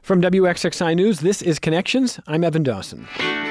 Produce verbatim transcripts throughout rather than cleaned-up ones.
From W X X I News, this is Connections. I'm Evan Dawson.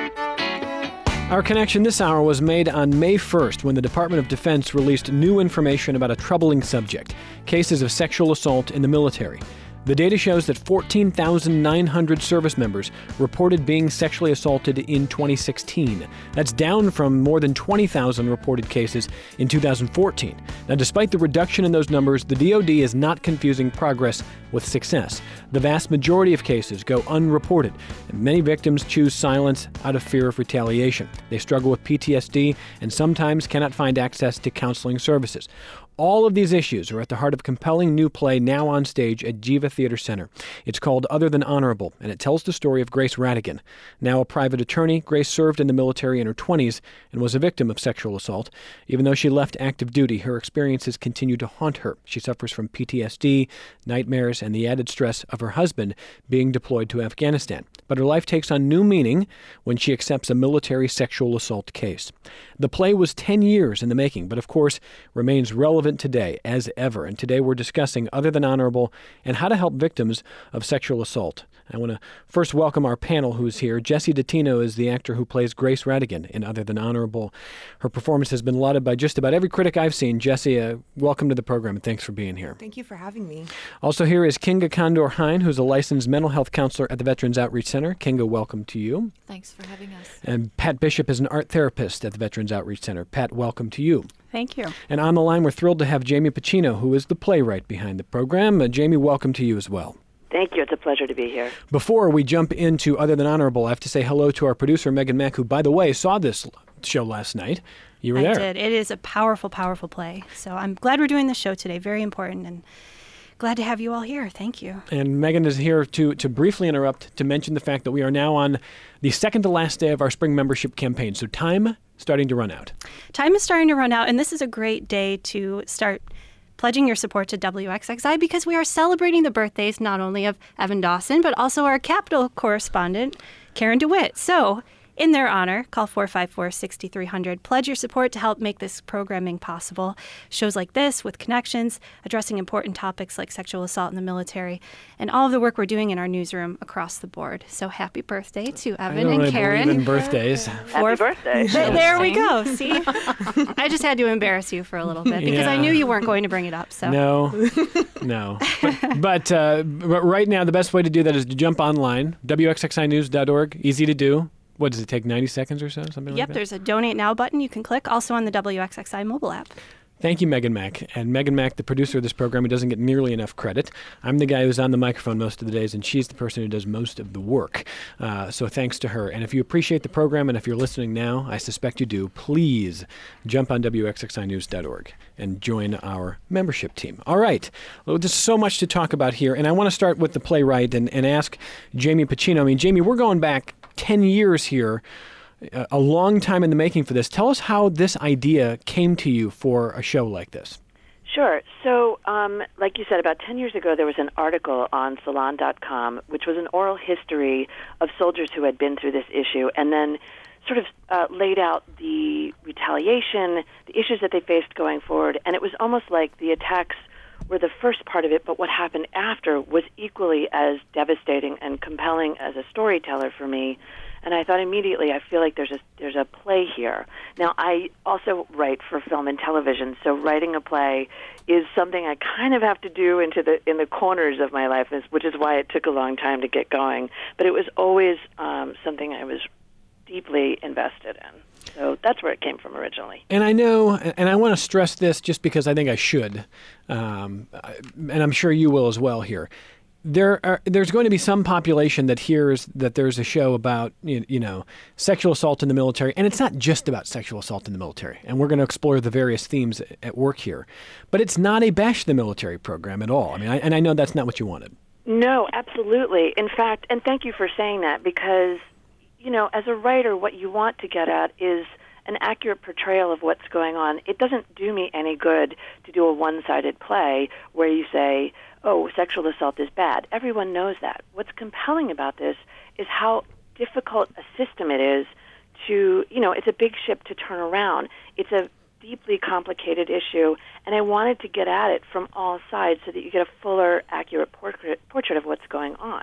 Our connection this hour was made on May first when the Department of Defense released new information about a troubling subject, cases of sexual assault in the military. The data shows that fourteen thousand nine hundred service members reported being sexually assaulted in twenty sixteen. That's down from more than twenty thousand reported cases in two thousand fourteen. Now, despite the reduction in those numbers, the D O D is not confusing progress with success. The vast majority of cases go unreported, and many victims choose silence out of fear of retaliation. They struggle with P T S D and sometimes cannot find access to counseling services. All of these issues are at the heart of a compelling new play now on stage at Jiva Theater Center. It's called Other Than Honorable, and it tells the story of Grace Radigan. Now a private attorney, Grace served in the military in her twenties and was a victim of sexual assault. Even though she left active duty, her experiences continue to haunt her. She suffers from P T S D, nightmares, and the added stress of her husband being deployed to Afghanistan. But her life takes on new meaning when she accepts a military sexual assault case. The play was ten years in the making, but of course remains relevant today as ever. And today we're discussing Other Than Honorable and how to help victims of sexual assault. I want to first welcome our panel who's here. Jessie Datino is the actor who plays Grace Radigan in Other Than Honorable. Her performance has been lauded by just about every critic I've seen. Jessie, uh, welcome to the program and thanks for being here. Thank you for having me. Also here is Kinga Condor Hine, who's a licensed mental health counselor at the Veterans Outreach Center. Kinga, welcome to you. Thanks for having us. And Pat Bishop is an art therapist at the Veterans Outreach Center. Pat, welcome to you. Thank you. And on the line, we're thrilled to have Jamie Pacino, who is the playwright behind the program. Uh, Jamie, welcome to you as well. Thank you. It's a pleasure to be here. Before we jump into Other Than Honorable, I have to say hello to our producer, Megan Mack, who, by the way, saw this show last night. You were I there. did. It is a powerful, powerful play. So I'm glad we're doing this show today. Very important, and glad to have you all here. Thank you. And Megan is here to, to briefly interrupt to mention the fact that we are now on the second to last day of our spring membership campaign. So time starting to run out. Time is starting to run out, and this is a great day to start pledging your support to W X X I because we are celebrating the birthdays not only of Evan Dawson, but also our Capitol correspondent, Karen DeWitt. So, in their honor, call four five four, six three zero zero. Pledge your support to help make this programming possible. Shows like this, with Connections, addressing important topics like sexual assault in the military, and all of the work we're doing in our newsroom across the board. So happy birthday to Evan I don't and really Karen. believe in birthdays. Happy birthday. Th- there we go. See? I just had to embarrass you for a little bit because Yeah. I knew you weren't going to bring it up. So No, no. But, but, uh, but right now, the best way to do that is to jump online, W X X I news dot org. Easy to do. What does it take, ninety seconds or so? Something Yep, like that? there's a Donate Now button you can click, also on the W X X I mobile app. Thank you, Megan Mack. And Megan Mack, the producer of this program, who doesn't get nearly enough credit. I'm the guy who's on the microphone most of the days, and she's the person who does most of the work. Uh, so thanks to her. And if you appreciate the program, and if you're listening now, I suspect you do, please jump on W X X I news dot org and join our membership team. All right. Well, there's so much to talk about here, and I want to start with the playwright and, and ask Jamie Pacino. I mean, Jamie, we're going back ten years here. A long time in the making for this. Tell us how this idea came to you for a show like this. Sure. So, um, like you said, about ten years ago, there was an article on Salon dot com, which was an oral history of soldiers who had been through this issue, and then sort of uh, laid out the retaliation, the issues that they faced going forward, and it was almost like the attacks were the first part of it, but what happened after was equally as devastating and compelling as a storyteller for me. And I thought immediately, I feel like there's a there's a play here. Now, I also write for film and television, so writing a play is something I kind of have to do into the in the corners of my life, which is why it took a long time to get going. But it was always um, something I was deeply invested in. So that's where it came from originally. And I know, and I want to stress this just because I think I should, um, and I'm sure you will as well here. There are, there's going to be some population that hears that there's a show about, you, you know, sexual assault in the military, and it's not just about sexual assault in the military, and we're going to explore the various themes at work here. But it's not a bash the military program at all. I mean, I, and I know that's not what you wanted. No, absolutely. In fact, and thank you for saying that, because, you know, as a writer, what you want to get at is an accurate portrayal of what's going on. It doesn't do me any good to do a one-sided play where you say, oh, sexual assault is bad. Everyone knows that. What's compelling about this is how difficult a system it is to, you know, it's a big ship to turn around. It's a deeply complicated issue, and I wanted to get at it from all sides so that you get a fuller, accurate portrait, portrait of what's going on.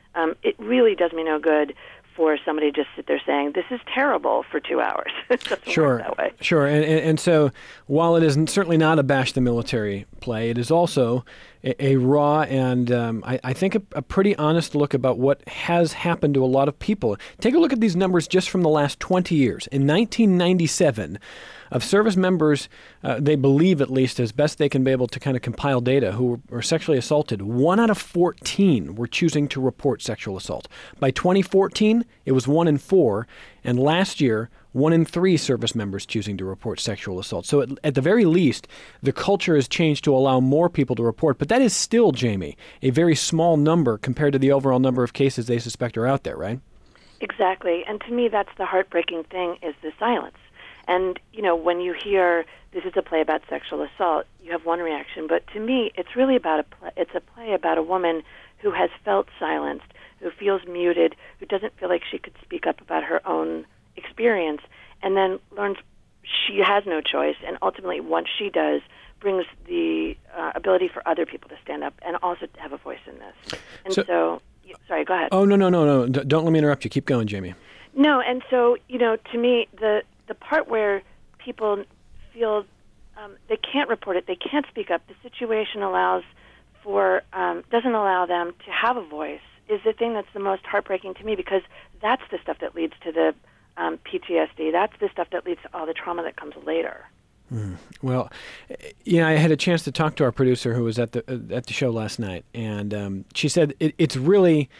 Um, it really does me no good for somebody to just sit there saying, this is terrible for two hours. It doesn't Sure, work that way. sure. And, and, and so while it is certainly not a bash the military play, it is also a, a raw and um, I, I think a, a pretty honest look about what has happened to a lot of people. Take a look at these numbers just from the last twenty years. In nineteen ninety-seven, of service members, uh, they believe at least, as best they can be able to kind of compile data, who were, were sexually assaulted, one out of fourteen were choosing to report sexual assault. By twenty fourteen, it was one in four, and last year, one in three service members choosing to report sexual assault. So at, at the very least, the culture has changed to allow more people to report, but that is still, Jamie, a very small number compared to the overall number of cases they suspect are out there, right? Exactly, and to me that's the heartbreaking thing, is the silence. And, you know, when you hear this is a play about sexual assault, you have one reaction. But to me, it's really about a play, it's a play about a woman who has felt silenced, who feels muted, who doesn't feel like she could speak up about her own experience, and then learns she has no choice. And ultimately, once she does, brings the uh, ability for other people to stand up and also to have a voice in this. And so, so sorry, go ahead. Oh, no, no, no, no. D- don't let me interrupt you. Keep going, Jamie. No, and so, you know, to me, the the part where people feel um, they can't report it, they can't speak up, the situation allows for, um, doesn't allow them to have a voice, is the thing that's the most heartbreaking to me, because that's the stuff that leads to the um, P T S D. That's the stuff that leads to all the trauma that comes later. Mm. Well, yeah, I had a chance to talk to our producer who was at the uh, at the show last night, and um, she said it, it's really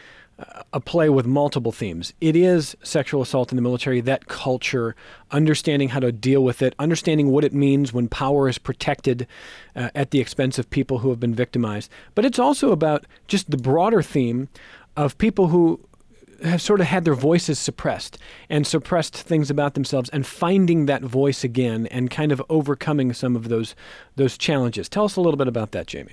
a play with multiple themes. It is sexual assault in the military, that culture, understanding how to deal with it, understanding what it means when power is protected uh, at the expense of people who have been victimized. But it's also about just the broader theme of people who have sort of had their voices suppressed and suppressed things about themselves, and finding that voice again and kind of overcoming some of those those challenges. Tell us a little bit about that, Jamie.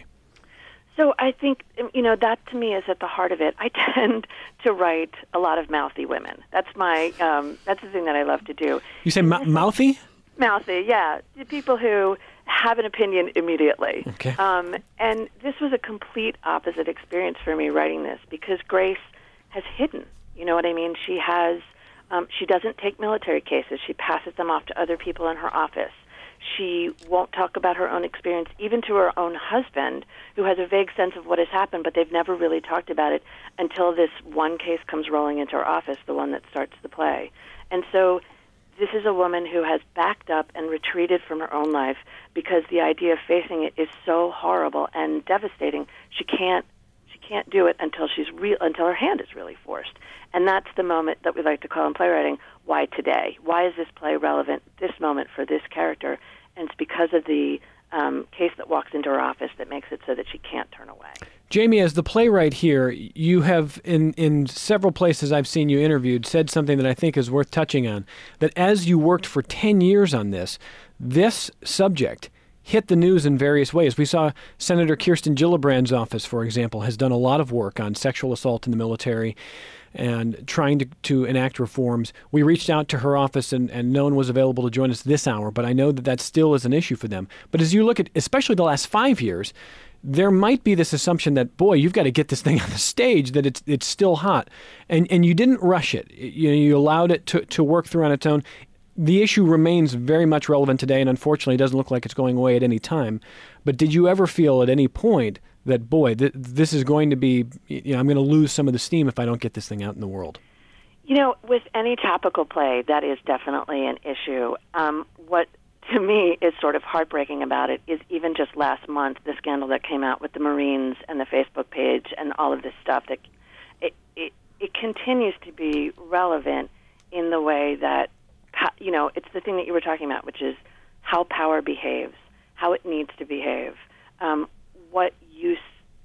So I think, you know, that to me is at the heart of it. I tend to write a lot of mouthy women. That's my, um, that's the thing that I love to do. You say m- mouthy? Mouthy, yeah. The people who have an opinion immediately. Okay. Um, and this was a complete opposite experience for me writing this, because Grace has hidden. You know what I mean? She has, um, she doesn't take military cases. She passes them off to other people in her office. She won't talk about her own experience, even to her own husband, who has a vague sense of what has happened, but they've never really talked about it until this one case comes rolling into her office, the one that starts the play. And so this is a woman who has backed up and retreated from her own life because the idea of facing it is so horrible and devastating. She can't she can't do it until she's real until her hand is really forced. And that's the moment that we like to call in playwriting, why today? Why is this play relevant this moment for this character? And it's because of the um, case that walks into her office that makes it so that she can't turn away. Jamie, as the playwright here, you have, in, in several places I've seen you interviewed, said something that I think is worth touching on, that as you worked for ten years on this, this subject hit the news in various ways. We saw Senator Kirsten Gillibrand's office, for example, has done a lot of work on sexual assault in the military and trying to, to enact reforms. We reached out to her office, and, and no one was available to join us this hour, but I know that that still is an issue for them. But as you look at, especially the last five years, there might be this assumption that, boy, you've got to get this thing on the stage, that it's it's still hot. And and you didn't rush it. You know, you allowed it to, to work through on its own. The issue remains very much relevant today, and unfortunately it doesn't look like it's going away at any time. But did you ever feel at any point that, boy, th- this is going to be, you know, I'm going to lose some of the steam if I don't get this thing out in the world? You know, with any topical play, that is definitely an issue. Um, what, to me, is sort of heartbreaking about it is even just last month, the scandal that came out with the Marines and the Facebook page and all of this stuff, that it, it, it continues to be relevant in the way that, you know, it's the thing that you were talking about, which is how power behaves, how it needs to behave, um, what use.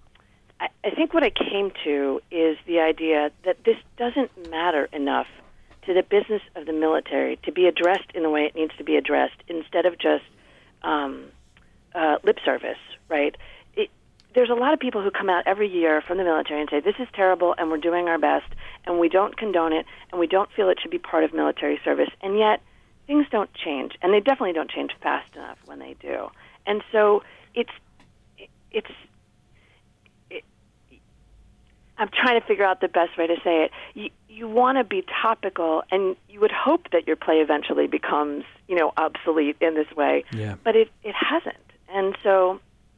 I, I think what I came to is the idea that this doesn't matter enough to the business of the military to be addressed in the way it needs to be addressed, instead of just um, uh, lip service, right? It, there's a lot of people who come out every year from the military and say, this is terrible, and we're doing our best, and we don't condone it, and we don't feel it should be part of military service, and yet things don't change, and they definitely don't change fast enough when they do. And so it's, it's, it, I'm trying to figure out the best way to say it. You, you want to be topical, and you would hope that your play eventually becomes, you know, obsolete in this way. Yeah. But it, it hasn't. And so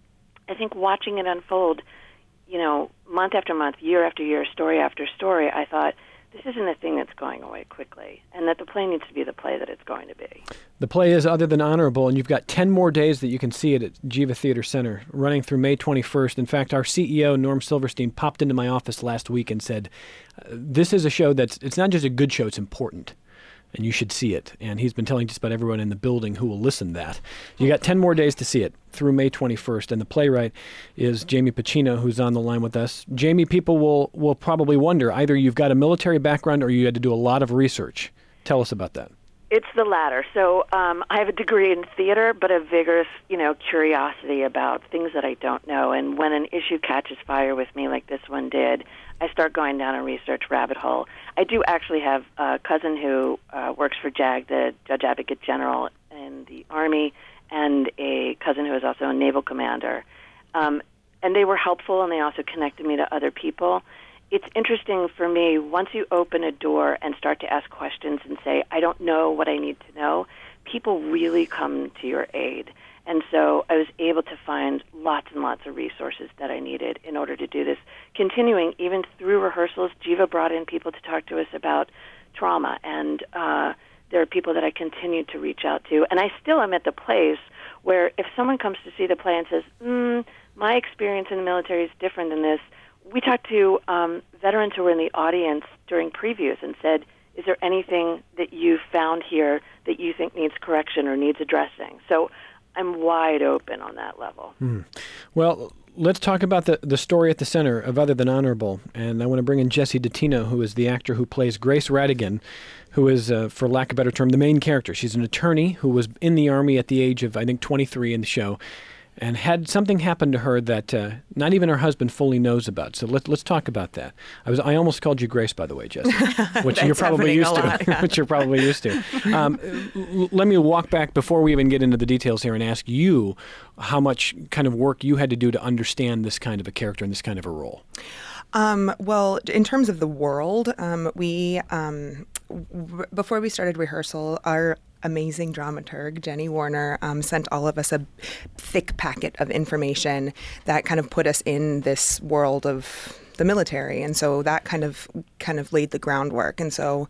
I think watching it unfold, you know, month after month, year after year, story after story, I thought, this isn't a thing that's going away quickly, and that the play needs to be the play that it's going to be. The play is Other Than Honorable, and you've got ten more days that you can see it at Jiva Theater Center, running through May twenty-first. In fact, our C E O, Norm Silverstein, popped into my office last week and said, this is a show that's, it's not just a good show, it's important, and you should see it. And he's been telling just about everyone in the building who will listen that. You got ten more days to see it through May twenty-first, and the playwright is Jamie Pacino, who's on the line with us. Jamie, people will, will probably wonder, either you've got a military background or you had to do a lot of research. Tell us about that. It's the latter. So um, I have a degree in theater, but a vigorous, you know, curiosity about things that I don't know. And when an issue catches fire with me, like this one did, I start going down a research rabbit hole. I do actually have a cousin who uh, works for JAG, the Judge Advocate General in the Army, and a cousin who is also a naval commander. Um, and they were helpful, and they also connected me to other people. It's interesting for me, once you open a door and start to ask questions and say, I don't know what I need to know, people really come to your aid. And so I was able to find lots and lots of resources that I needed in order to do this. Continuing, even through rehearsals, Jiva brought in people to talk to us about trauma, and uh, there are people that I continue to reach out to. And I still am at the place where if someone comes to see the play and says, mm, my experience in the military is different than this, we talked to um, veterans who were in the audience during previews and said, is there anything that you found here that you think needs correction or needs addressing? So I'm wide open on that level. Mm. Well, let's talk about the, the story at the center of Other Than Honorable. And I want to bring in Jesse Datino, who is the actor who plays Grace Radigan, who is, uh, for lack of a better term, the main character. She's an attorney who was in the Army at the age of, I think, twenty-three in the show, and had something happen to her that uh, not even her husband fully knows about. So let, let's talk about that. I was I almost called you Grace, by the way, Jesse, which you're probably used lot, to. yeah. which you're probably used to. Um, l- let me walk back before we even get into the details here and ask you how much kind of work you had to do to understand this kind of a character and this kind of a role. Um, well, in terms of the world, um, we um, w- before we started rehearsal, our amazing dramaturg, Jenny Warner, um, sent all of us a thick packet of information that kind of put us in this world of the military. And so that kind of kind of laid the groundwork. And so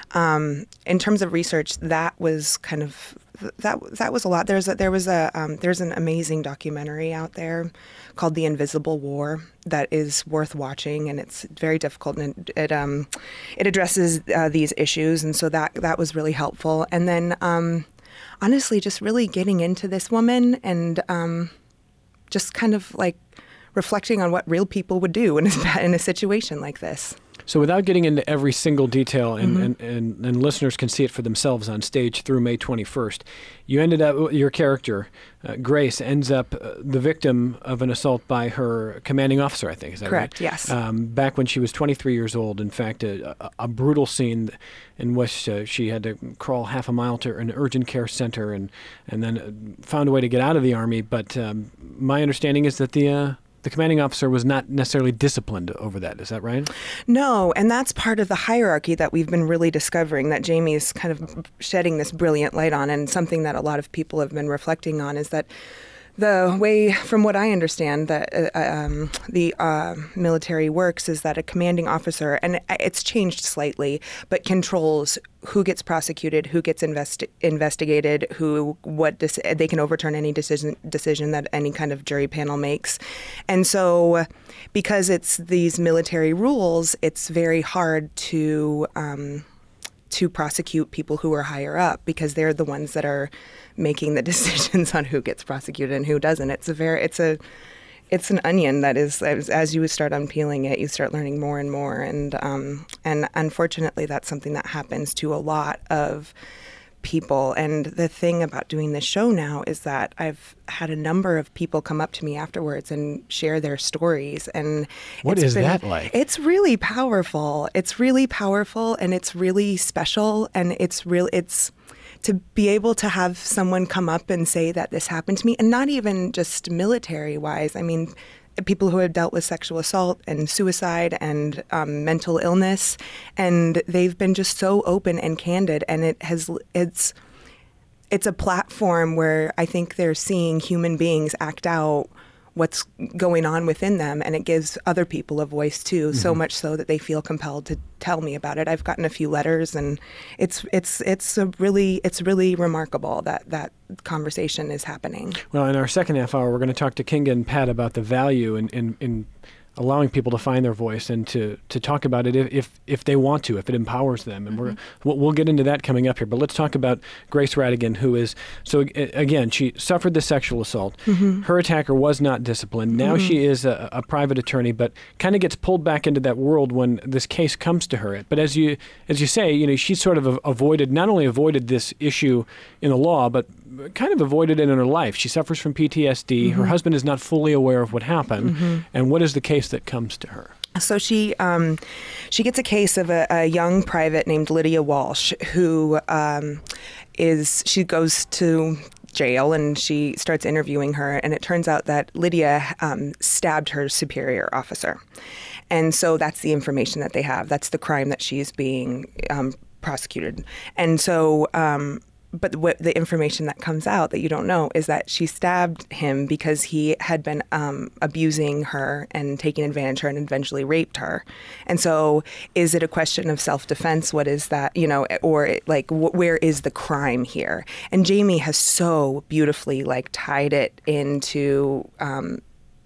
um, in terms of research, that was kind of that that was a lot. There's a, there was a um, there's an amazing documentary out there called The Invisible War that is worth watching, and it's very difficult, and it it, um, it addresses uh, these issues, and so that that was really helpful. And then um, honestly, just really getting into this woman and um, just kind of like reflecting on what real people would do in a, in a situation like this. So without getting into every single detail, and, Mm-hmm. and, and, and listeners can see it for themselves on stage through May twenty-first, you ended up, your character, uh, Grace, ends up uh, the victim of an assault by her commanding officer, I think. Is that Correct, right? yes. Um, back when she was twenty-three years old. In fact, a, a, a brutal scene in which uh, she had to crawl half a mile to an urgent care center and, and then found a way to get out of the Army. But um, my understanding is that the... Uh, The commanding officer was not necessarily disciplined over that. Is that right? No, and that's part of the hierarchy that we've been really discovering, that Jamie is kind of shedding this brilliant light on, and something that a lot of people have been reflecting on is that the way, from what I understand, that uh, um, the uh, military works is that a commanding officer, and it's changed slightly, but controls who gets prosecuted, who gets investi- investigated, who what dec- they can overturn any decision decision that any kind of jury panel makes. And so because it's these military rules, it's very hard to um, to prosecute people who are higher up, because they're the ones that are making the decisions on who gets prosecuted and who doesn't. It's a very it's a it's an onion that is, as, as you start unpeeling it, you start learning more and more. And um, and unfortunately, that's something that happens to a lot of people. And the thing about doing this show now is that I've had a number of people come up to me afterwards and share their stories. And What it's is been- that like? It's really powerful. It's really powerful, and it's really special, and it's real. It's to be able to have someone come up and say that this happened to me, and not even just military wise. I mean, people who have dealt with sexual assault and suicide and um, mental illness, and they've been just so open and candid, and it has it's it's a platform where I think they're seeing human beings act out what's going on within them, and it gives other people a voice too, mm-hmm. so much so that they feel compelled to tell me about it. I've gotten a few letters, and it's it's it's a really it's really remarkable that that conversation is happening. Well, in our second half hour, we're going to talk to Kinga and Pat about the value in in, in allowing people to find their voice and to, to talk about it if, if if they want to, if it empowers them. And mm-hmm. we're, we'll get into that coming up here. But let's talk about Grace Radigan, who is, so again, she suffered the sexual assault. Mm-hmm. Her attacker was not disciplined. Now mm-hmm. she is a, a private attorney, but kind of gets pulled back into that world when this case comes to her. But as you as you say, you know, she sort of avoided, not only avoided this issue in the law, but kind of avoided it in her life. She suffers from P T S D. Mm-hmm. Her husband is not fully aware of what happened. Mm-hmm. And what is the case that comes to her? So she um, she gets a case of a, a young private named Lydia Walsh, who um, is, she goes to jail and she starts interviewing her, and it turns out that Lydia um, stabbed her superior officer. And so that's the information that they have. That's the crime that she's being um, prosecuted. And so um, But what the information that comes out that you don't know is that she stabbed him because he had been um, abusing her and taking advantage of her and eventually raped her. And so is it a question of self-defense? What is that, you know, or it, like wh- where is the crime here? And Jamie has so beautifully like tied it into um,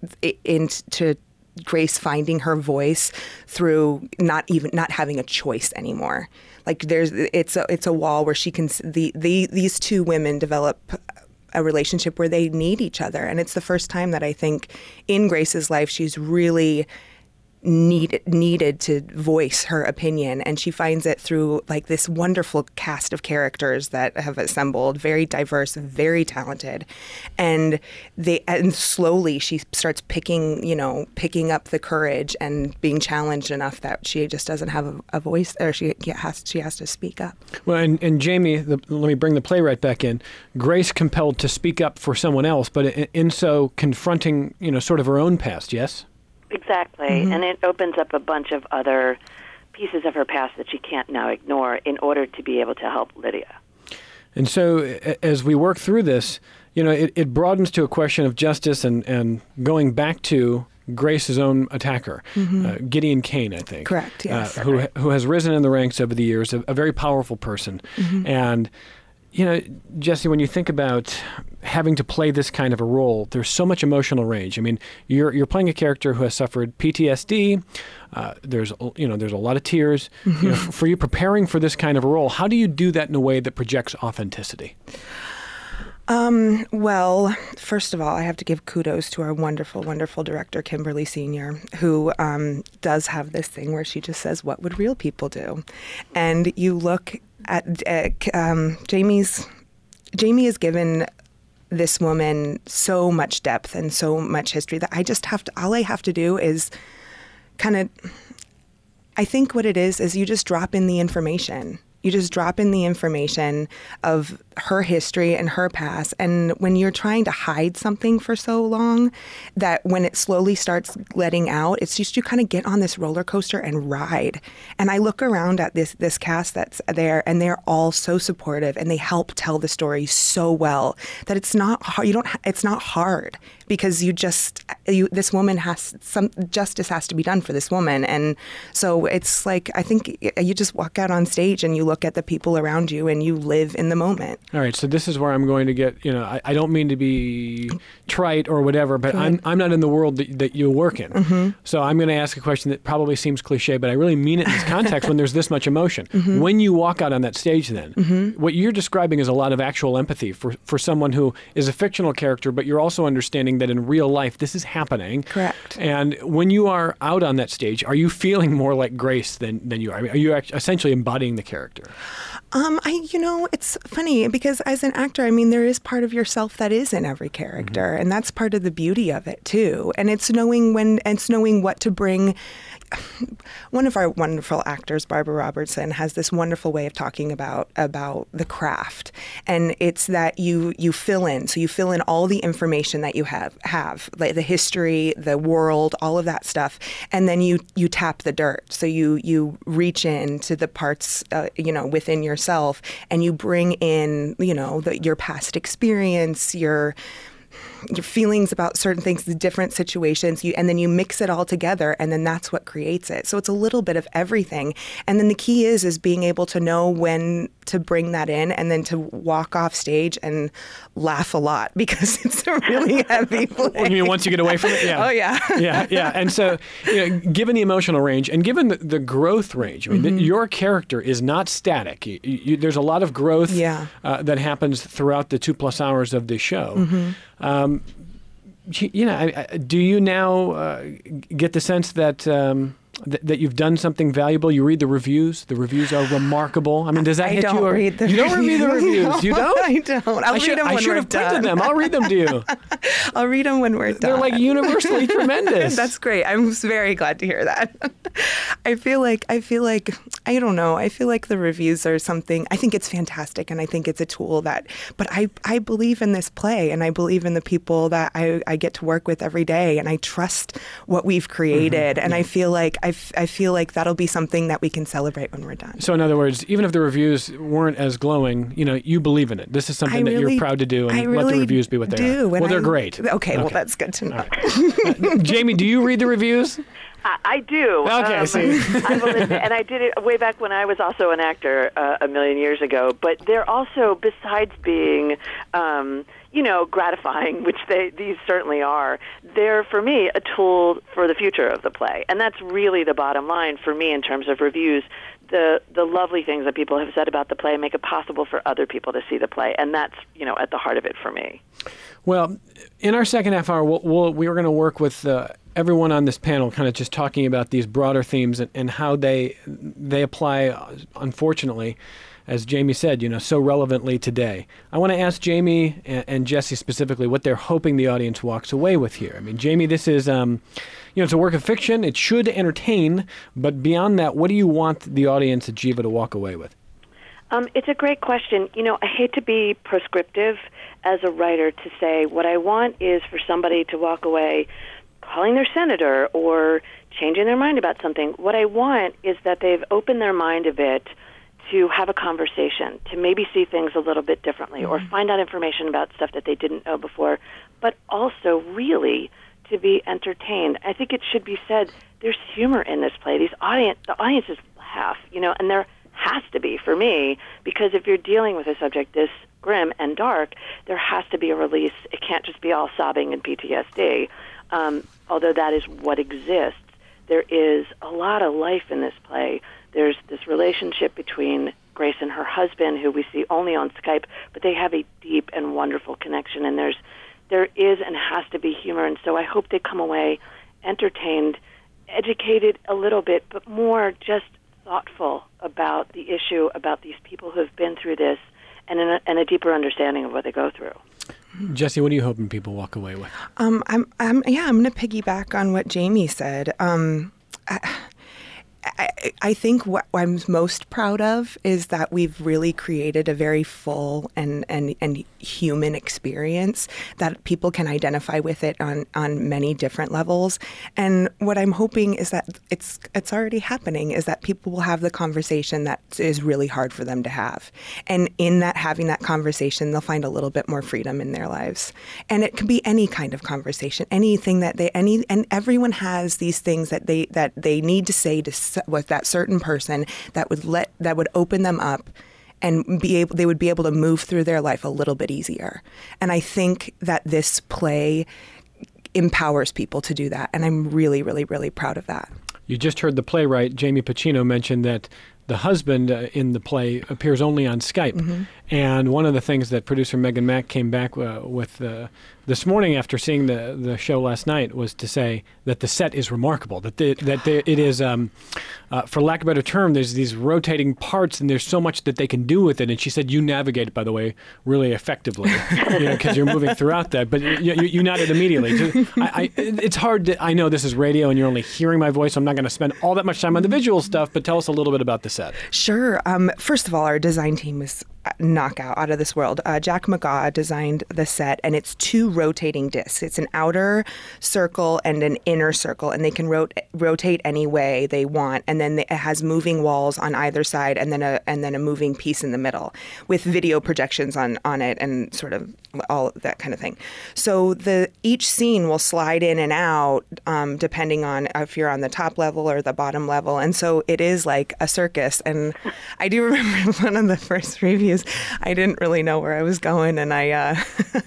into Grace finding her voice through not even not having a choice anymore. Like there's, it's a it's a wall where she can the, the these two women develop a relationship where they need each other, and it's the first time that I think in Grace's life she's really needed needed to voice her opinion, and she finds it through like this wonderful cast of characters that have assembled, very diverse, very talented, and they and slowly she starts picking you know picking up the courage and being challenged enough that she just doesn't have a, a voice, or she has she has to speak up. Well, and, and Jamie, the, let me bring the playwright back in. Grace compelled to speak up for someone else, but in, in so confronting you know sort of her own past. Yes. Exactly, Mm-hmm. and it opens up a bunch of other pieces of her past that she can't now ignore in order to be able to help Lydia. And so as we work through this, you know, it, it broadens to a question of justice and, and going back to Grace's own attacker, mm-hmm. uh, Gideon Cain, I think. Correct, yes. Uh, who, who has risen in the ranks over the years, a, a very powerful person. Mm-hmm. And you know, Jesse, when you think about having to play this kind of a role, there's so much emotional range. I mean, you're you're playing a character who has suffered P T S D. Uh, there's you know there's a lot of tears. Mm-hmm. You know, f- for you preparing for this kind of a role, how do you do that in a way that projects authenticity? Um, well, first of all, I have to give kudos to our wonderful, wonderful director, Kimberly Senior, who um, does have this thing where she just says, "What would real people do?" And you look at uh, um, Jamie's. Jamie has given this woman so much depth and so much history that I just have to. All I have to do is kind of. I think what it is is you just drop in the information. You just drop in the information of her history and her past. And when you're trying to hide something for so long, that when it slowly starts letting out, it's just you kind of get on this roller coaster and ride. And I look around at this this cast that's there, and they're all so supportive, and they help tell the story so well that it's not hard. You don't. It's not hard because you just you. This woman has some justice has to be done for this woman, and so it's like I think you just walk out on stage and you look at the people around you and you live in the moment. All right, so this is where I'm going to get, you know, I, I don't mean to be trite or whatever, but I'm I'm not in the world that, that you work in. Mm-hmm. So I'm going to ask a question that probably seems cliche, but I really mean it in this context when there's this much emotion. Mm-hmm. When you walk out on that stage then, mm-hmm. what you're describing is a lot of actual empathy for, for someone who is a fictional character, but you're also understanding that in real life this is happening. Correct. And when you are out on that stage, are you feeling more like Grace than, than you are? I mean, are you essentially embodying the character? Um, I, you know, it's funny because as an actor, I mean, there is part of yourself that is in every character, mm-hmm. and that's part of the beauty of it too. And it's knowing when, it's knowing what to bring. one of our wonderful actors, Barbara Robertson, has this wonderful way of talking about about the craft, and it's that you you fill in. So you fill in all the information that you have have, like the history, the world, all of that stuff, and then you you tap the dirt. So you you reach into the parts, uh, you know, within yourself, and you bring in, you know, the, your past experience, your your feelings about certain things, the different situations, you, and then you mix it all together, and then that's what creates it. So it's a little bit of everything. And then the key is is being able to know when to bring that in, and then to walk off stage and laugh a lot, because it's a really heavy play. Well, you mean once you get away from it? Yeah. Oh, yeah. yeah, yeah. And so, you know, given the emotional range and given the, the growth range, I mean, mm-hmm. the, your character is not static. You, you, there's a lot of growth yeah. uh, that happens throughout the two plus hours of the show. Mm-hmm. Um, you, you know, I, I, do you now uh, get the sense that um, th- that you've done something valuable? You read the reviews. The reviews are remarkable. I mean, does that I hit don't you? Or, read the you don't reviews. read the reviews. No, You don't? I don't. I'll I read should, them when I should we're have printed done. them. I'll read them to you. I'll read them when we're done. They're like universally tremendous. That's great. I'm very glad to hear that. I feel like I feel like I don't know. I feel like the reviews are something. I think it's fantastic, and I think it's a tool that. But I I believe in this play, and I believe in the people that I, I get to work with every day, and I trust what we've created, mm-hmm. and yeah. I feel like I, f- I feel like that'll be something that we can celebrate when we're done. So in other words, even if the reviews weren't as glowing, you know, you believe in it. This is something I that really, you're proud to do, and I really let the reviews be what they do, are. Well, they're I, great. Okay, okay, well that's good to know. Right. uh, Jamie, do you read the reviews? I, I do. Okay, um, see. I will admit, and I did it way back when I was also an actor uh, a million years ago. But they're also, besides being, um, you know, gratifying, which they these certainly are, they're, for me, a tool for the future of the play. And that's really the bottom line for me in terms of reviews. The the lovely things that people have said about the play make it possible for other people to see the play. And that's, you know, at the heart of it for me. Well, in our second half hour, we'll, we'll, we were going to work with uh, everyone on this panel, kind of just talking about these broader themes and, and how they they apply, unfortunately, as Jamie said, you know, so relevantly today. I want to ask Jamie and, and Jesse specifically what they're hoping the audience walks away with here. I mean, Jamie, this is, um, you know, it's a work of fiction. It should entertain, but beyond that, what do you want the audience at Jiva to walk away with? Um, it's a great question. You know, I hate to be prescriptive as a writer to say what I want is for somebody to walk away calling their senator or changing their mind about something. What I want is that they've opened their mind a bit to have a conversation, to maybe see things a little bit differently, mm-hmm. or find out information about stuff that they didn't know before, but also really to be entertained. I think it should be said there's humor in this play. These audience, the audiences laugh, you know, and there has to be for me, because if you're dealing with a subject this grim and dark, there has to be a release. It can't just be all sobbing and P T S D. Um, although that is what exists, there is a lot of life in this play. There's this relationship between Grace and her husband, who we see only on Skype, but they have a deep and wonderful connection, and there's there is and has to be humor, and so I hope they come away entertained, educated a little bit, but more just thoughtful about the issue, about these people who have been through this, and, in a, and a deeper understanding of what they go through. Jesse, what are you hoping people walk away with? Um, I'm, I'm, yeah, I'm going to piggyback on what Jamie said. Um, I, I, I think what I'm most proud of is that we've really created a very full and, and, and human experience that people can identify with it on, on many different levels. And what I'm hoping is that it's it's already happening, is that people will have the conversation that is really hard for them to have. And in that having that conversation, they'll find a little bit more freedom in their lives. And it can be any kind of conversation, anything that they any and everyone has these things that they that they need to say to with that certain person that would let that would open them up and be able they would be able to move through their life a little bit easier. And I think that this play empowers people to do that, and I'm really really really proud of that. You just heard the playwright Jamie Pacino mention that the husband uh, in the play appears only on Skype. Mm-hmm. And one of the things that producer Megan Mack came back uh, with uh, this morning after seeing the the show last night was to say that the set is remarkable, that the, that the, it is, um, uh, for lack of a better term, there's these rotating parts and there's so much that they can do with it. And she said you navigate it, by the way, really effectively, you know, because you're moving throughout that. But you, you, you nodded immediately. I, I, it's hard to, I know this is radio and you're only hearing my voice, so I'm not going to spend all that much time on the visual stuff, but tell us a little bit about the set. Sure. Um, first of all, our design team was knockout, out of this world. Uh, Jack McGaw designed the set, and it's two rotating discs. It's an outer circle and an inner circle, and they can rot- rotate any way they want. And then it has moving walls on either side, and then a and then a moving piece in the middle, with video projections on on it, and sort of all that kind of thing. So the each scene will slide in and out um, depending on if you're on the top level or the bottom level, and so it is like a circus. And I do remember one of the first reviews. I didn't really know where I was going, and I, uh,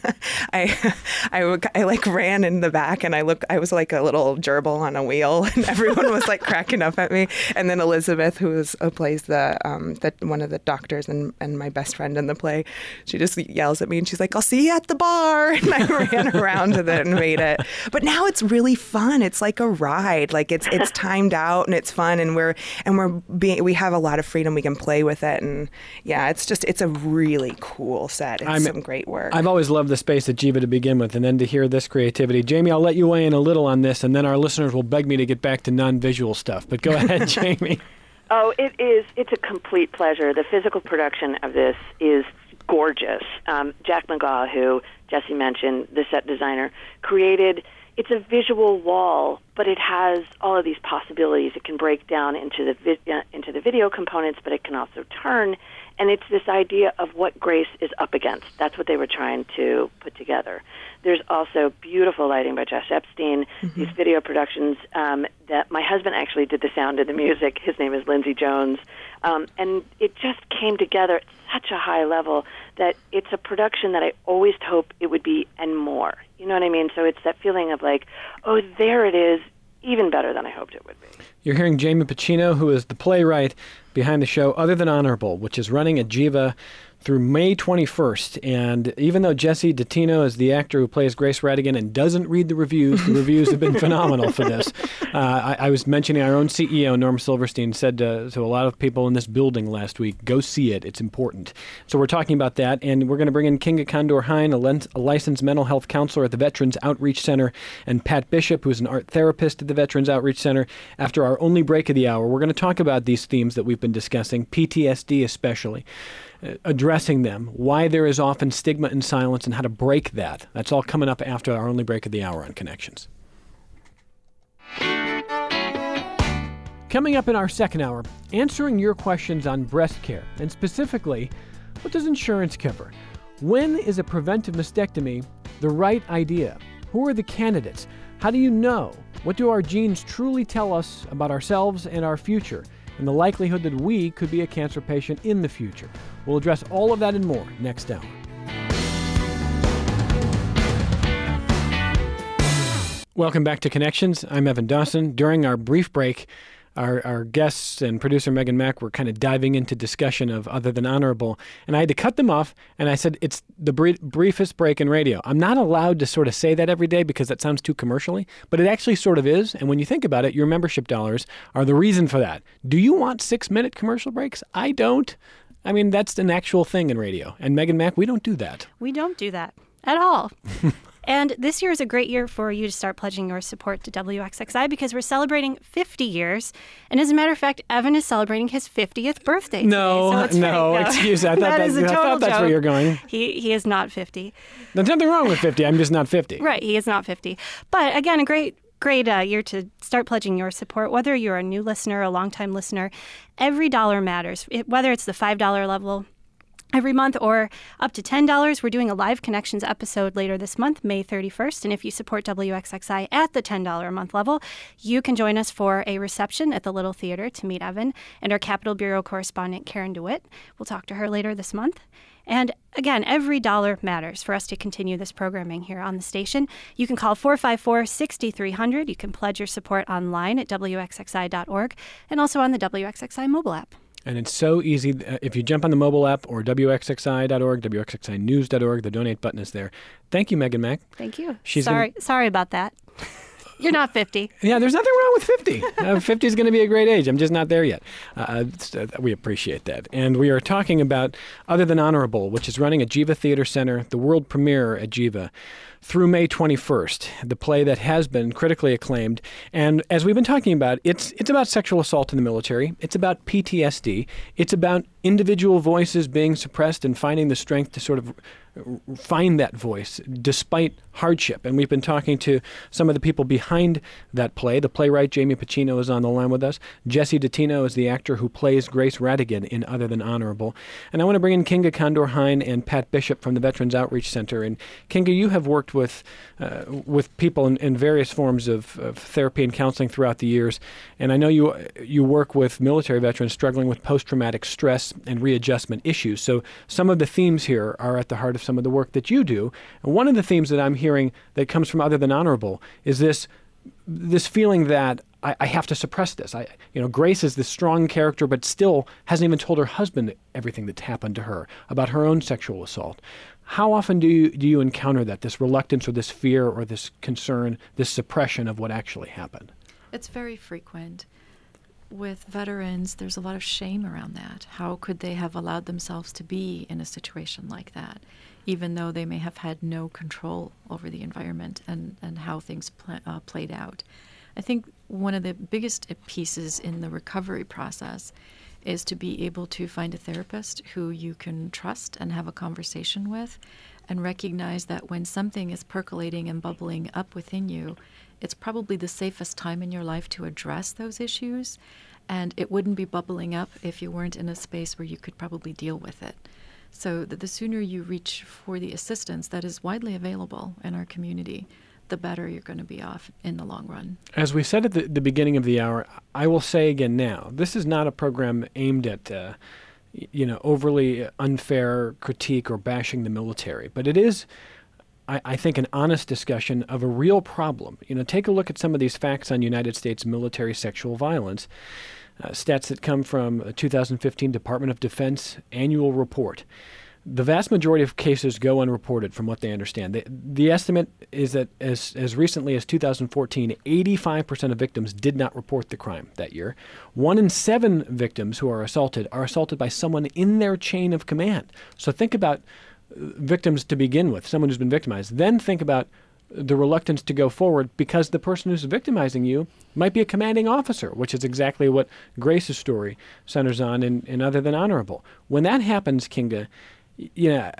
I, I, I like ran in the back, and I looked. I was like a little gerbil on a wheel, and everyone was like cracking up at me. And then Elizabeth, who is, who plays the, um, the one of the doctors and, and my best friend in the play, she just yells at me, and she's like, "I'll see you at the bar." And I ran around with it and made it. But now it's really fun. It's like a ride. Like it's it's timed out and it's fun, and we're and we're being we have a lot of freedom. We can play with it, and yeah, it's just it's a really cool set. It's I'm, some great work. I've always loved the space at Jiva to begin with, and then to hear this creativity. Jamie, I'll let you weigh in a little on this, and then our listeners will beg me to get back to non-visual stuff. But go ahead, Jamie. Oh, it is. It's a complete pleasure. The physical production of this is gorgeous. Um, Jack McGaw, who Jesse mentioned, the set designer, created. It's a visual wall, but it has all of these possibilities. It can break down into the vi- uh, into the video components, but it can also turn. And it's this idea of what Grace is up against. That's what they were trying to put together. There's also beautiful lighting by Josh Epstein, mm-hmm. these video productions um, that my husband actually did the sound and the music. His name is Lindsey Jones. Um, and it just came together at such a high level that it's a production that I always hoped it would be and more. You know what I mean? So it's that feeling of like, oh, there it is, even better than I hoped it would be. You're hearing Jamie Pacino, who is the playwright behind the show Other Than Honorable, which is running at Jiva through May twenty-first. And even though Jesse Datino is the actor who plays Grace Radigan and doesn't read the reviews, the reviews have been phenomenal for this. Uh, I, I was mentioning our own C E O, Norm Silverstein, said to, to a lot of people in this building last week, go see it. It's important. So we're talking about that, and we're going to bring in Kinga Condor-Hine, a, len- a licensed mental health counselor at the Veterans Outreach Center, and Pat Bishop, who's an art therapist at the Veterans Outreach Center. After our only break of the hour, we're going to talk about these themes that we've been discussing, P T S D especially. Uh, addressing them, why there is often stigma and silence, and how to break that. That's all coming up after our only break of the hour on Connections. Coming up in our second hour, answering your questions on breast care, and specifically, what does insurance cover? When is a preventive mastectomy the right idea? Who are the candidates? How do you know? What do our genes truly tell us about ourselves and our future, and the likelihood that we could be a cancer patient in the future? We'll address all of that and more next hour. Welcome back to Connections. I'm Evan Dawson. During our brief break, our, our guests and producer Megan Mack were kind of diving into discussion of Other Than Honorable, and I had to cut them off, and I said, it's the br- briefest break in radio. I'm not allowed to sort of say that every day because that sounds too commercially, but it actually sort of is, and when you think about it, your membership dollars are the reason for that. Do you want six-minute commercial breaks? I don't. I mean, that's an actual thing in radio. And Megan Mack, we don't do that. We don't do that at all. And this year is a great year for you to start pledging your support to W X X I because we're celebrating fifty years. And as a matter of fact, Evan is celebrating his fiftieth birthday no, today. So no, no, excuse me. I thought, that that, is a I total thought that's joke. where you're going. He he is not fifty. There's nothing wrong with fifty. I'm just not fifty. Right, he is not fifty. But again, a great Great uh, year to start pledging your support. Whether you're a new listener, a longtime listener, every dollar matters. It, whether it's the five dollars level every month or up to ten dollars. We're doing a live Connections episode later this month, May thirty-first. And if you support W X X I at the ten dollars a month level, you can join us for a reception at the Little Theater to meet Evan and our Capitol Bureau correspondent, Karen DeWitt. We'll talk to her later this month. And again, every dollar matters for us to continue this programming here on the station. You can call four five four, six three zero zero. You can pledge your support online at W X X I dot org and also on the W X X I mobile app. And it's so easy. Uh, If you jump on the mobile app or W X X I dot org, W X X I news dot org, the donate button is there. Thank you, Megan Mack. Thank you. She's sorry, gonna- sorry about that. You're not fifty. Yeah, there's nothing wrong with fifty. Uh, fifty is going to be a great age. I'm just not there yet. Uh, uh, we appreciate that. And we are talking about Other Than Honorable, which is running at Jiva Theater Center, the world premiere at Jiva, through May twenty-first, the play that has been critically acclaimed. And as we've been talking about, it's it's about sexual assault in the military. It's about P T S D. It's about individual voices being suppressed and finding the strength to sort of find that voice despite hardship. And we've been talking to some of the people behind that play. The playwright Jamie Pacino is on the line with us. Jesse Datino is the actor who plays Grace Radigan in Other Than Honorable. And I want to bring in Kinga Condor-Hine and Pat Bishop from the Veterans Outreach Center. And Kinga, you have worked with uh, with people in, in various forms of, of therapy and counseling throughout the years. And I know you you work with military veterans struggling with post-traumatic stress and readjustment issues. So some of the themes here are at the heart of some of the work that you do. And one of the themes that I'm hearing that comes from Other Than Honorable is this this feeling that I, I have to suppress this. I, you know, Grace is this strong character, but still hasn't even told her husband everything that's happened to her about her own sexual assault. How often do you, do you encounter that, this reluctance or this fear or this concern, this suppression of what actually happened? It's very frequent. With veterans, there's a lot of shame around that. How could they have allowed themselves to be in a situation like that, even though they may have had no control over the environment and, and how things pl- uh, played out? I think one of the biggest pieces in the recovery process is to be able to find a therapist who you can trust and have a conversation with, and recognize that when something is percolating and bubbling up within you, it's probably the safest time in your life to address those issues, and it wouldn't be bubbling up if you weren't in a space where you could probably deal with it. So that the sooner you reach for the assistance that is widely available in our community, the better you're going to be off in the long run. As we said at the, the beginning of the hour, I will say again now, this is not a program aimed at uh, you know, overly unfair critique or bashing the military, but it is, I, I think, an honest discussion of a real problem. You know, take a look at some of these facts on United States military sexual violence, uh, stats that come from a two thousand fifteen Department of Defense annual report. The vast majority of cases go unreported, from what they understand. The, the estimate is that as as recently as two thousand fourteen, eighty-five percent of victims did not report the crime that year. One in seven victims who are assaulted are assaulted by someone in their chain of command. So think about victims to begin with, someone who's been victimized. Then think about the reluctance to go forward because the person who's victimizing you might be a commanding officer, which is exactly what Grace's story centers on in, in Other Than Honorable. When that happens, Kinga, you know,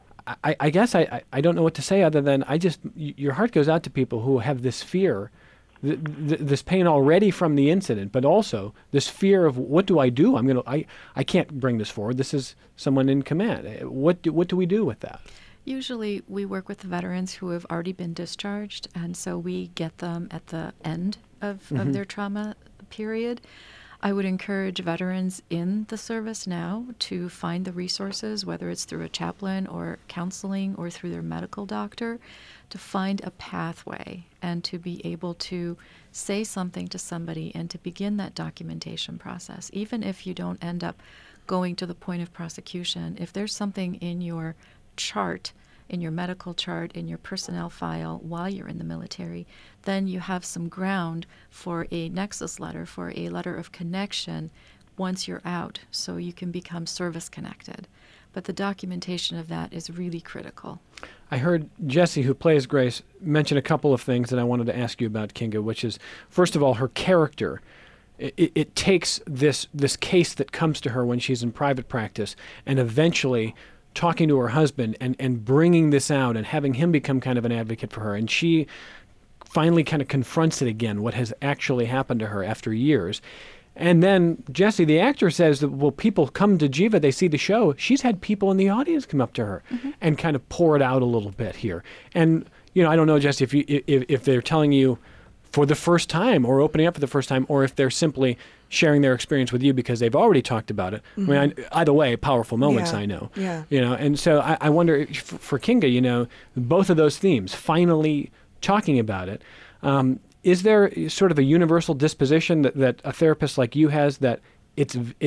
I, I guess I, I don't know what to say other than I just, your heart goes out to people who have this fear, th- th- this pain already from the incident, but also this fear of what do I do? I'm gonna, I, I can't bring this forward. This is someone in command. What do, what do we do with that? Usually we work with the veterans who have already been discharged, and so we get them at the end of, mm-hmm. of their trauma period. I would encourage veterans in the service now to find the resources, whether it's through a chaplain or counseling or through their medical doctor, to find a pathway and to be able to say something to somebody and to begin that documentation process. Even if you don't end up going to the point of prosecution, if there's something in your chart, in your medical chart, in your personnel file while you're in the military, then you have some ground for a nexus letter, for a letter of connection once you're out, so you can become service connected. But the documentation of that is really critical. I heard Jesse, who plays Grace, mention a couple of things that I wanted to ask you about, Kinga, which is, first of all, her character. It, it takes this this case that comes to her when she's in private practice and eventually talking to her husband and, and bringing this out and having him become kind of an advocate for her. And she finally kind of confronts it again, what has actually happened to her after years. And then Jesse, the actor, says that, well, people come to Jiva, they see the show. She's had people in the audience come up to her mm-hmm. and kind of pour it out a little bit here. And, you know, I don't know, Jesse, if, you, if, if they're telling you for the first time or opening up for the first time, or if they're simply sharing their experience with you because they've already talked about it. Mm-hmm. I mean, I, either way, powerful moments, yeah. I know. Yeah. You know, and so I, I wonder if, for Kinga, you know, both of those themes, finally talking about it. Um, is there sort of a universal disposition that, that a therapist like you has that it's it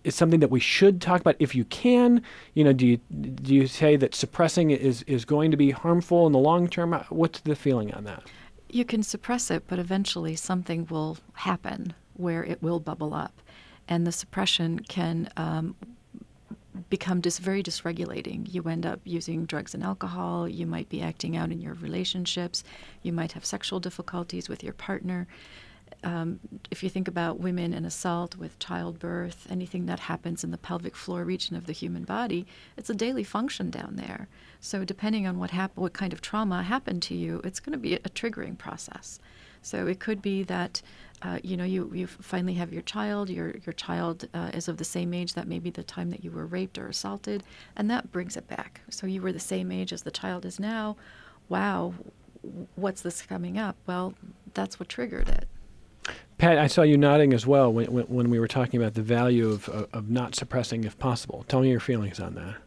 is something that we should talk about if you can? You know, do you do you say that suppressing it is, is going to be harmful in the long term? What's the feeling on that? You can suppress it, but eventually something will happen where it will bubble up. And the suppression can um, become dis- very dysregulating. You end up using drugs and alcohol. You might be acting out in your relationships. You might have sexual difficulties with your partner. Um, if you think about women and assault with childbirth, anything that happens in the pelvic floor region of the human body, it's a daily function down there. So depending on what hap- what kind of trauma happened to you, it's going to be a triggering process. So it could be that, uh, you know, you, you finally have your child, your, your child uh, is of the same age that maybe the time that you were raped or assaulted, and that brings it back. So you were the same age as the child is now. Wow, what's this coming up? Well, that's what triggered it. Pat, I saw you nodding as well when, when, when we were talking about the value of, of, of not suppressing if possible. Tell me your feelings on that.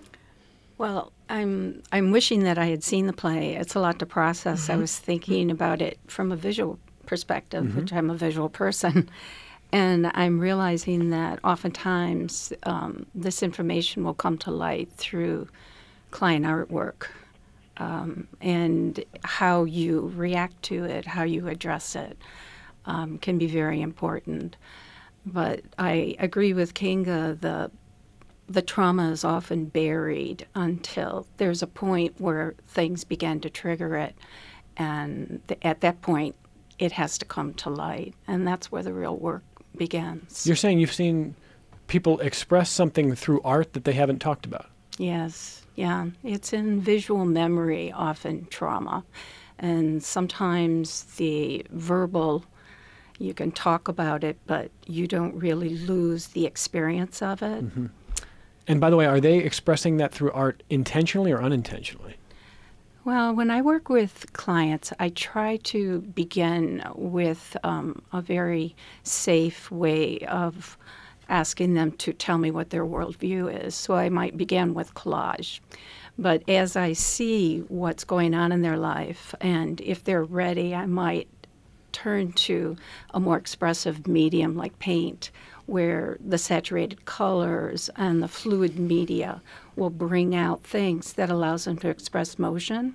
Well, I'm I'm wishing that I had seen the play. It's a lot to process. Mm-hmm. I was thinking about it from a visual perspective, mm-hmm. which I'm a visual person. And I'm realizing that oftentimes um, this information will come to light through client artwork um, and how you react to it, how you address it. Um, can be very important. But I agree with Kinga, the the trauma is often buried until there's a point where things begin to trigger it. And th- at that point, it has to come to light. And that's where the real work begins. You're saying you've seen people express something through art that they haven't talked about? Yes, yeah. It's in visual memory, often trauma. And sometimes the verbal, you can talk about it, but you don't really lose the experience of it. Mm-hmm. And by the way, are they expressing that through art intentionally or unintentionally? Well, when I work with clients, I try to begin with um, a very safe way of asking them to tell me what their worldview is. So I might begin with collage. But as I see what's going on in their life, and if they're ready, I might turn to a more expressive medium like paint, where the saturated colors and the fluid media will bring out things that allows them to express motion.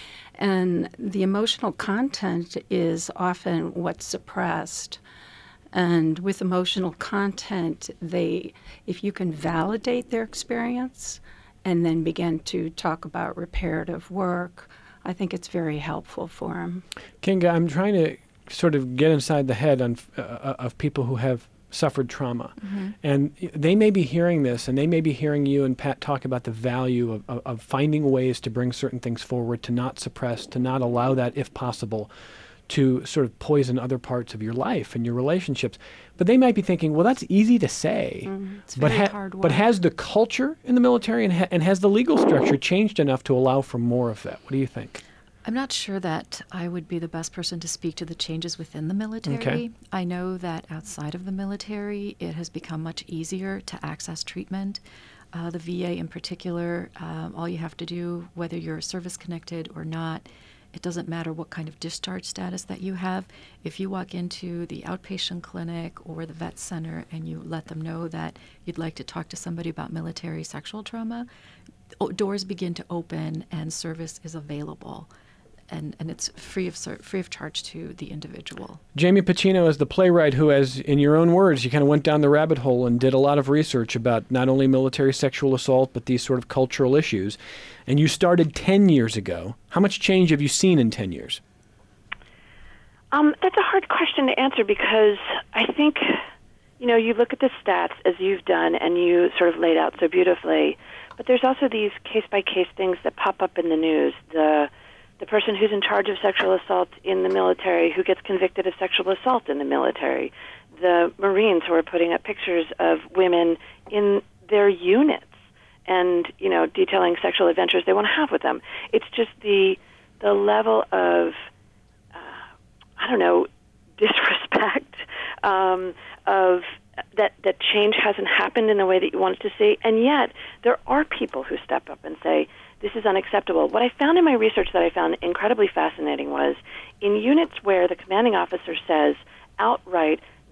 And the emotional content is often what's suppressed. And with emotional content, they, if you can validate their experience and then begin to talk about reparative work, I think it's very helpful for them. Kinga, I'm trying to sort of get inside the head on, uh, of people who have suffered trauma. Mm-hmm. And they may be hearing this, and they may be hearing you and Pat talk about the value of, of, of finding ways to bring certain things forward, to not suppress, to not allow that, if possible, to sort of poison other parts of your life and your relationships. But they might be thinking, well, that's easy to say. Mm, it's but very ha- hard work. But has the culture in the military and, ha- and has the legal structure changed enough to allow for more of that? What do you think? I'm not sure that I would be the best person to speak to the changes within the military. Okay. I know that outside of the military, it has become much easier to access treatment. Uh, the V A in particular, um, all you have to do, whether you're service-connected or not, it doesn't matter what kind of discharge status that you have. If you walk into the outpatient clinic or the vet center and you let them know that you'd like to talk to somebody about military sexual trauma, doors begin to open and service is available. And, and it's free of free of charge to the individual. Jamie Pacino is the playwright who, as in your own words, you kind of went down the rabbit hole and did a lot of research about not only military sexual assault, but these sort of cultural issues. And you started ten years ago. How much change have you seen in ten years? Um, that's a hard question to answer because I think, you know, you look at the stats as you've done and you sort of laid out so beautifully, but there's also these case-by-case things that pop up in the news. The the person who's in charge of sexual assault in the military who gets convicted of sexual assault in the military, the Marines who are putting up pictures of women in their units and, you know, detailing sexual adventures they want to have with them. It's just the the level of, uh, I don't know, disrespect, um, of that, that change hasn't happened in the way that you want it to see, and yet there are people who step up and say, this is unacceptable. What I found in my research that I found incredibly fascinating was in units where the commanding officer says outright,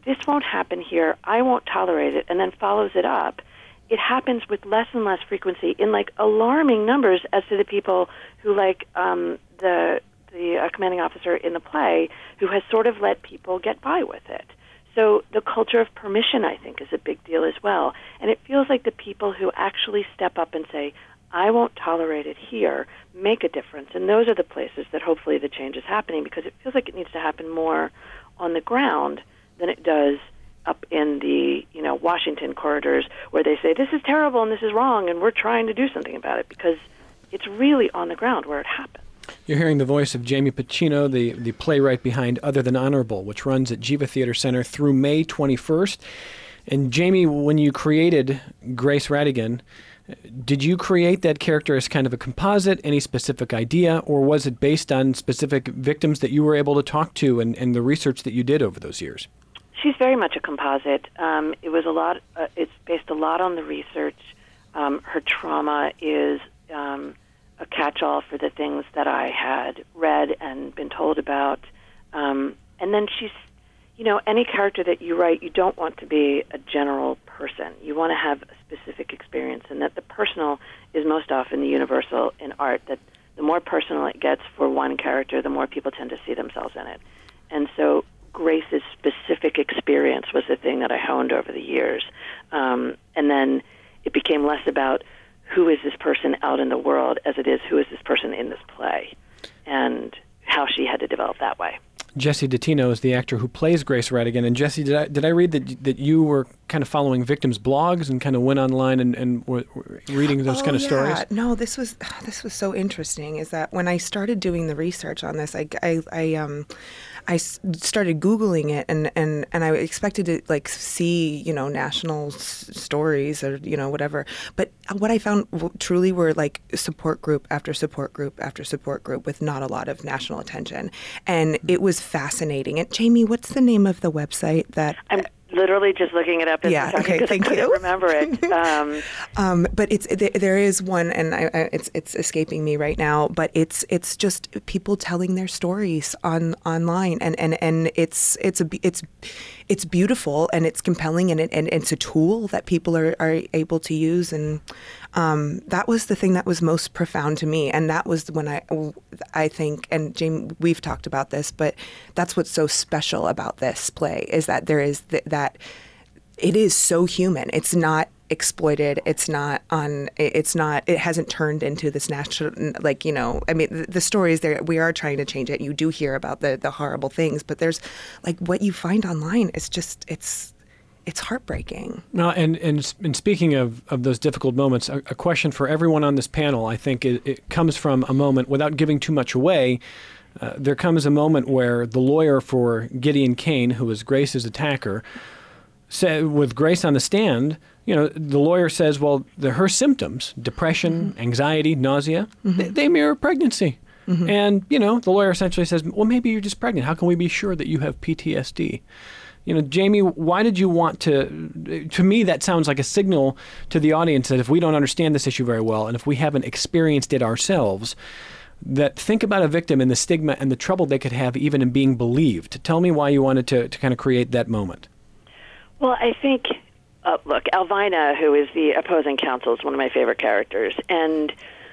this won't happen here, I won't tolerate it, and then follows it up, it happens with less and less frequency in like alarming numbers as to the people who, like um, the the uh, commanding officer in the play, who has sort of let people get by with it. So the culture of permission, I think, is a big deal as well. And it feels like the people who actually step up and say, I won't tolerate it here, make a difference. And those are the places that hopefully the change is happening, because it feels like it needs to happen more on the ground than it does up in the, you know, Washington corridors where they say, this is terrible and this is wrong and we're trying to do something about it, because it's really on the ground where it happens. You're hearing the voice of Jamie Pacino, the, the playwright behind Other Than Honorable, which runs at Jiva Theater Center through May twenty-first. And Jamie, when you created Grace Radigan, did you create that character as kind of a composite, any specific idea, or was it based on specific victims that you were able to talk to and, and the research that you did over those years? She's very much a composite. Um, it was a lot. Uh, it's based a lot on the research. Um, her trauma is um, a catch-all for the things that I had read and been told about. Um, and then she's, you know, any character that you write, you don't want to be a general person. You want to have a specific experience, and that the personal is most often the universal in art, that the more personal it gets for one character, the more people tend to see themselves in it. And so Grace's specific experience was the thing that I honed over the years. Um, and then it became less about who is this person out in the world as it is who is this person in this play, and how she had to develop that way. Jesse Datino is the actor who plays Grace Radigan. And Jesse, did I did I read that that you were kind of following victims' blogs and kind of went online and, and were, were reading those oh, kind of yeah. stories? No, this was this was so interesting. Is that when I started doing the research on this, I, I, I um I started Googling it, and, and, and I expected to like see, you know, national s- stories or, you know, whatever. But what I found w- truly were like support group after support group after support group with not a lot of national attention. And it was fascinating. And Jamie, what's the name of the website that... I'm literally just looking it up as yeah, you're talking, okay, because thank I couldn't you. remember it. Um, um, but it's there, there is one, and I, I, it's it's escaping me right now. But it's it's just people telling their stories on online, and, and, and it's it's a it's it's beautiful and it's compelling, and, it, and it's a tool that people are, are able to use. And um, that was the thing that was most profound to me, and that was when I I think, and Jamie, we've talked about this, but that's what's so special about this play is that there is th- that. It is so human. It's not exploited. It's not on. It's not. It hasn't turned into this national. Like, you know. I mean, the, the stories there. We are trying to change it. You do hear about the the horrible things, but there's like what you find online is just. It's. It's heartbreaking. No, and, and and speaking of, of those difficult moments, a, a question for everyone on this panel, I think it, it comes from a moment, without giving too much away, uh, there comes a moment where the lawyer for Gideon Cain, who was Grace's attacker, said, with Grace on the stand, you know, the lawyer says, well, the, her symptoms, depression, mm-hmm. anxiety, nausea, mm-hmm. they, they mirror pregnancy. Mm-hmm. And, you know, the lawyer essentially says, well, maybe you're just pregnant. How can we be sure that you have P T S D? You know, Jamie, why did you want to, to me, that sounds like a signal to the audience that if we don't understand this issue very well, and if we haven't experienced it ourselves, that think about a victim and the stigma and the trouble they could have even in being believed. Tell me why you wanted to, to kind of create that moment. Well, I think, uh, look, Alvina, who is the opposing counsel, is one of my favorite characters, and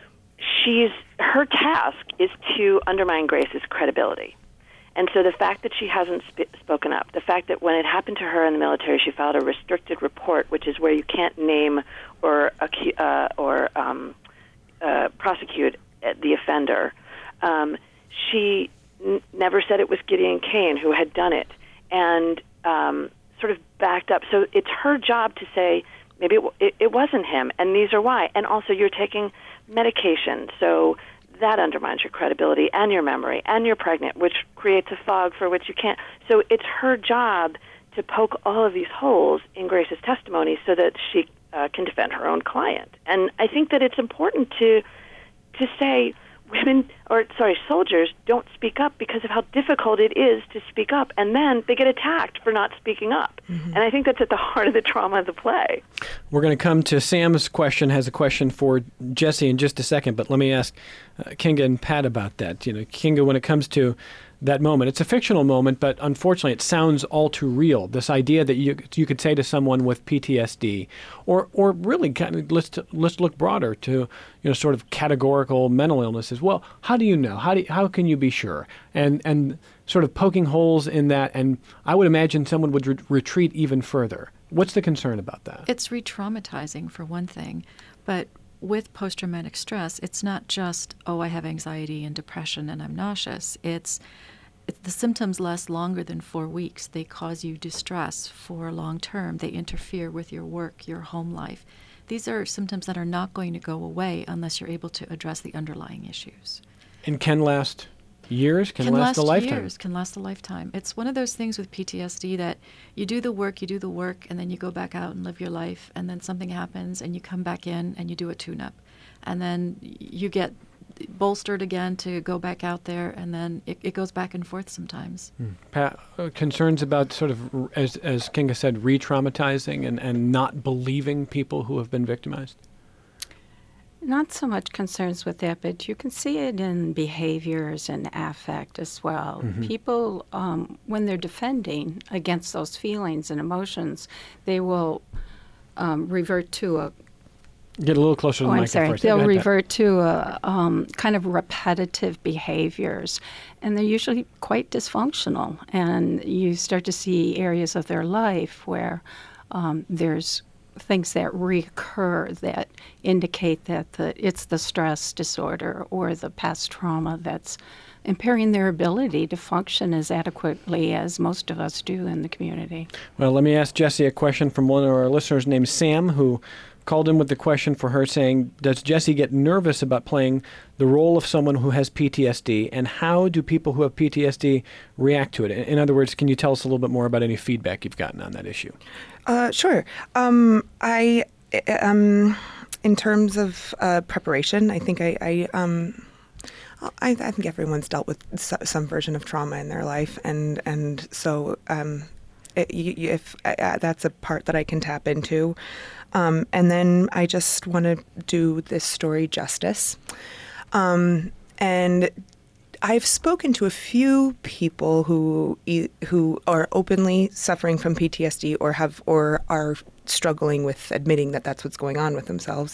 she's, her task is to undermine Grace's credibility. And so the fact that she hasn't sp- spoken up, the fact that when it happened to her in the military, she filed a restricted report, which is where you can't name or acu- uh, or um, uh, prosecute the offender. Um, she n- never said it was Gideon Cain who had done it, and um, sort of backed up. So it's her job to say, maybe it, it, it wasn't him, and these are why. And also, you're taking medication, so that undermines your credibility and your memory, and you're pregnant, which creates a fog for which you can't. So it's her job to poke all of these holes in Grace's testimony so that she uh, can defend her own client. And I think that it's important to to say women, or sorry, soldiers don't speak up because of how difficult it is to speak up, and then they get attacked for not speaking up. Mm-hmm. And I think that's at the heart of the trauma of the play. We're going to come to Sam's question, has a question for Jesse in just a second, but let me ask uh, Kinga and Pat about that. You know, Kinga, when it comes to that moment. It's a fictional moment, but unfortunately it sounds all too real. This idea that you you could say to someone with P T S D, or or really kind of, let's let's look broader to, you know, sort of categorical mental illnesses. Well, how do you know? How do you, how can you be sure? And and sort of poking holes in that, and I would imagine someone would re- retreat even further. What's the concern about that? It's re-traumatizing for one thing, but with post-traumatic stress, it's not just, oh, I have anxiety and depression and I'm nauseous. It's, it's the symptoms last longer than four weeks. They cause you distress for long term. They interfere with your work, your home life. These are symptoms that are not going to go away unless you're able to address the underlying issues. And can last years, can, can last, last a lifetime. years, can last a lifetime. It's one of those things with P T S D that you do the work, you do the work, and then you go back out and live your life, and then something happens, and you come back in and you do a tune-up. And then you get bolstered again to go back out there, and then it, it goes back and forth sometimes. Hmm. Pat, uh, concerns about sort of, as, as Kinga said, re-traumatizing and, and not believing people who have been victimized? Not so much concerns with that, but you can see it in behaviors and affect as well. Mm-hmm. People, um, when they're defending against those feelings and emotions, they will um, revert to a Get a little closer to oh, the mic. I'm sorry. First. They'll ahead, revert to a, um, kind of repetitive behaviors, and they're usually quite dysfunctional. And you start to see areas of their life where um, there's things that recur that indicate that the, it's the stress disorder or the past trauma that's impairing their ability to function as adequately as most of us do in the community. Well, let me ask Jessie a question from one of our listeners named Sam, who called in with the question for her saying, does Jessie get nervous about playing the role of someone who has P T S D, and how do people who have P T S D react to it? In other words, can you tell us a little bit more about any feedback you've gotten on that issue? Uh, sure. Um, I, um, in terms of uh, preparation, I think I, I, um, I, I think everyone's dealt with some version of trauma in their life, and and so um, it, you, if uh, that's a part that I can tap into, um, and then I just want to do this story justice, um, and I've spoken to a few people who who are openly suffering from P T S D or have or are struggling with admitting that that's what's going on with themselves.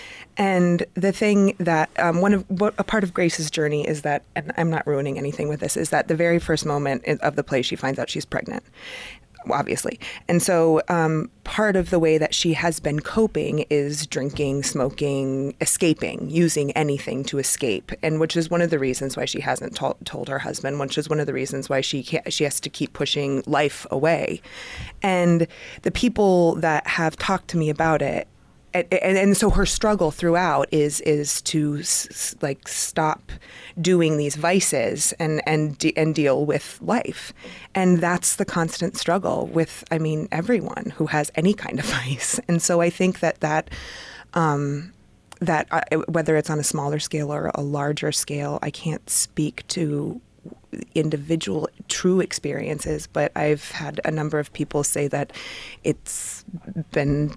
And the thing that um, one of what a part of Grace's journey is that, and I'm not ruining anything with this, is that the very first moment of the play, she finds out she's pregnant. Obviously. And so um, part of the way that she has been coping is drinking, smoking, escaping, using anything to escape, and which is one of the reasons why she hasn't to- told her husband, which is one of the reasons why she can't, she has to keep pushing life away. And the people that have talked to me about it, And, and, and so her struggle throughout is is to s- like stop doing these vices and and de- and deal with life, and that's the constant struggle with, I mean, everyone who has any kind of vice. And so I think that that um, that uh, whether it's on a smaller scale or a larger scale, I can't speak to individual true experiences, but I've had a number of people say that it's been.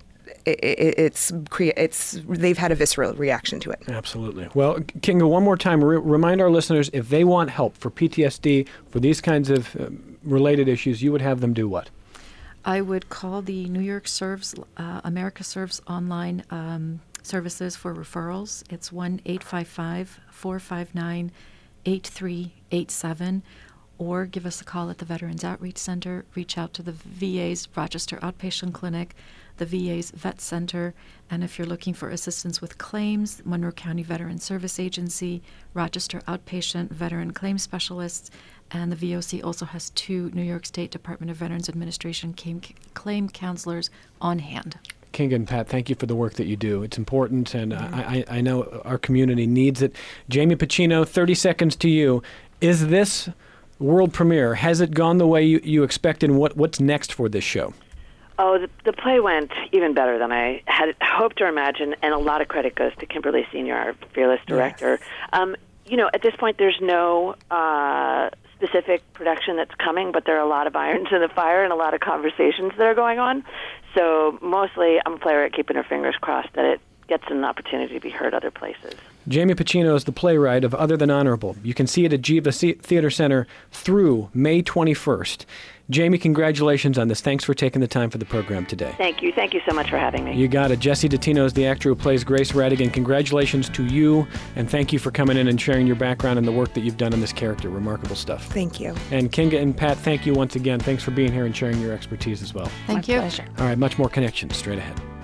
It's it's they've had a visceral reaction to it. Absolutely. Well, Kinga, one more time, re- remind our listeners, if they want help for P T S D, for these kinds of um, related issues, you would have them do what? I would call the New York Serves, uh, America Serves online um, services for referrals. It's one eight five five, four five nine, eight three eight seven. Or give us a call at the Veterans Outreach Center. Reach out to the V A's Rochester Outpatient Clinic, the V A's Vet Center, and if you're looking for assistance with claims, Monroe County Veteran Service Agency, Rochester Outpatient Veteran Claims Specialists, and the V O C also has two New York State Department of Veterans Administration claim, claim counselors on hand. Kinga and Pat, thank you for the work that you do. It's important, and mm-hmm. I, I, I know our community needs it. Jamie Pacino, thirty seconds to you. Is this world premiere, has it gone the way you, you expected, and what, what's next for this show? Oh, the, the play went even better than I had hoped or imagined, and a lot of credit goes to Kimberly Senior, our fearless director. Yes. Um, you know, at this point, there's no uh, specific production that's coming, but there are a lot of irons in the fire and a lot of conversations that are going on. So mostly, I'm a playwright keeping her fingers crossed that it gets an opportunity to be heard other places. Jamie Pacino is the playwright of Other Than Honorable. You can see it at Jiva Theater Center through May twenty-first. Jamie, congratulations on this. Thanks for taking the time for the program today. Thank you. Thank you so much for having me. You got it. Jesse Datino is the actor who plays Grace Radigan. Congratulations to you, and thank you for coming in and sharing your background and the work that you've done on this character. Remarkable stuff. Thank you. And Kinga and Pat, thank you once again. Thanks for being here and sharing your expertise as well. Thank My you. pleasure. All right, much more Connections straight ahead.